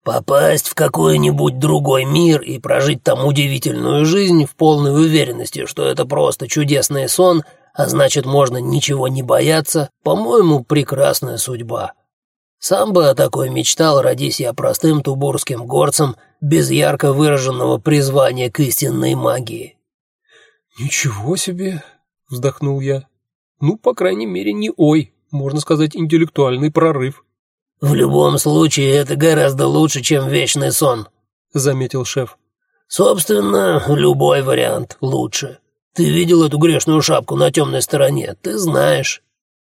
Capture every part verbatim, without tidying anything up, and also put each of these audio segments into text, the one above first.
Попасть в какой-нибудь другой мир и прожить там удивительную жизнь в полной уверенности, что это просто чудесный сон, а значит, можно ничего не бояться, по-моему, прекрасная судьба. Сам бы о такой мечтал, родись я простым тубурским горцем, без ярко выраженного призвания к истинной магии». «Ничего себе!» — вздохнул я. «Ну, по крайней мере, не ой, можно сказать, интеллектуальный прорыв». «В любом случае, это гораздо лучше, чем вечный сон», — заметил шеф. «Собственно, любой вариант лучше. Ты видел эту грешную шапку на темной стороне, ты знаешь».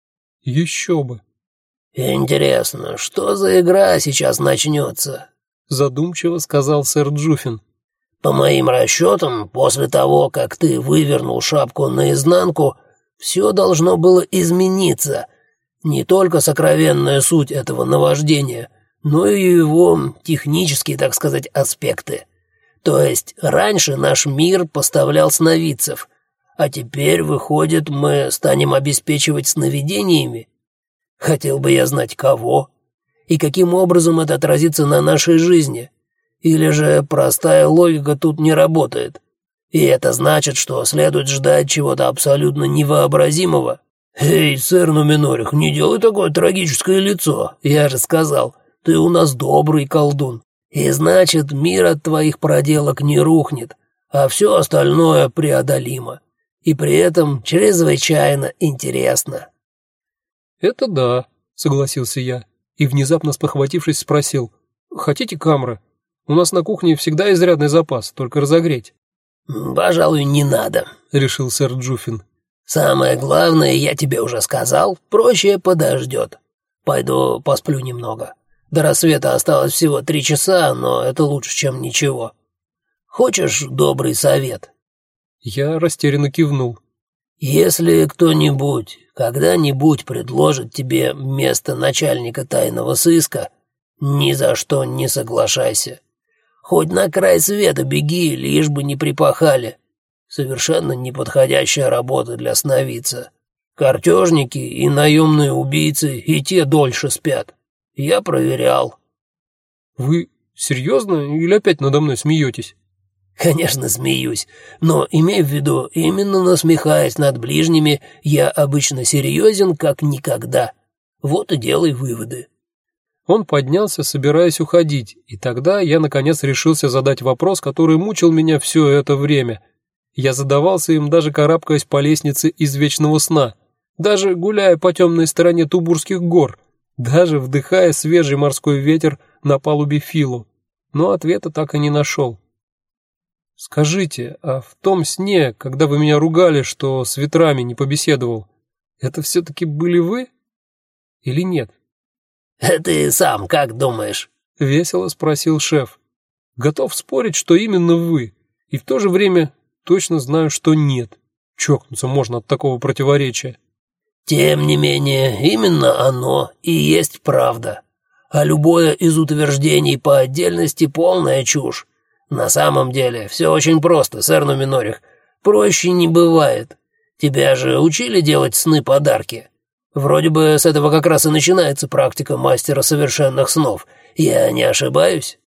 «Еще бы». «Интересно, что за игра сейчас начнется?» — задумчиво сказал сэр Джуффин. «По моим расчетам, после того, как ты вывернул шапку наизнанку, все должно было измениться. Не только сокровенная суть этого наваждения, но и его технические, так сказать, аспекты. То есть раньше наш мир поставлял сновидцев, а теперь, выходит, мы станем обеспечивать сновидениями? Хотел бы я знать, кого и каким образом это отразится на нашей жизни. Или же простая логика тут не работает. И это значит, что следует ждать чего-то абсолютно невообразимого. «Эй, сэр Нуминорих, не делай такое трагическое лицо. Я же сказал, ты у нас добрый колдун. И значит, мир от твоих проделок не рухнет, а все остальное преодолимо. И при этом чрезвычайно интересно». «Это да», — согласился я, и, внезапно спохватившись, спросил: «Хотите камры? У нас на кухне всегда изрядный запас, только разогреть». «Пожалуй, не надо», — решил сэр Джуффин. «Самое главное, я тебе уже сказал, проще подождет. Пойду посплю немного. До рассвета осталось всего три часа, но это лучше, чем ничего. Хочешь добрый совет?» Я растерянно кивнул. «Если кто-нибудь когда-нибудь предложит тебе место начальника тайного сыска, ни за что не соглашайся. Хоть на край света беги, лишь бы не припахали. Совершенно неподходящая работа для сновидца. Картежники и наемные убийцы и те дольше спят. Я проверял». «Вы серьезно или опять надо мной смеетесь?» «Конечно, смеюсь, но имей в виду, именно насмехаясь над ближними, я обычно серьезен как никогда. Вот и делай выводы». Он поднялся, собираясь уходить, и тогда я наконец решился задать вопрос, который мучил меня все это время. Я задавался им, даже карабкаясь по лестнице из вечного сна, даже гуляя по темной стороне Тубурских гор, даже вдыхая свежий морской ветер на палубе Филу, но ответа так и не нашел. «Скажите, а в том сне, когда вы меня ругали, что с ветрами не побеседовал, это все-таки были вы или нет?» «Ты сам как думаешь?» — весело спросил шеф. «Готов спорить, что именно вы, и в то же время точно знаю, что нет. Чокнуться можно от такого противоречия». «Тем не менее, именно оно и есть правда. А любое из утверждений по отдельности полная чушь. На самом деле все очень просто, сэр Нуминорих. Проще не бывает. Тебя же учили делать сны-подарки. Вроде бы с этого как раз и начинается практика мастера совершенных снов. Я не ошибаюсь?»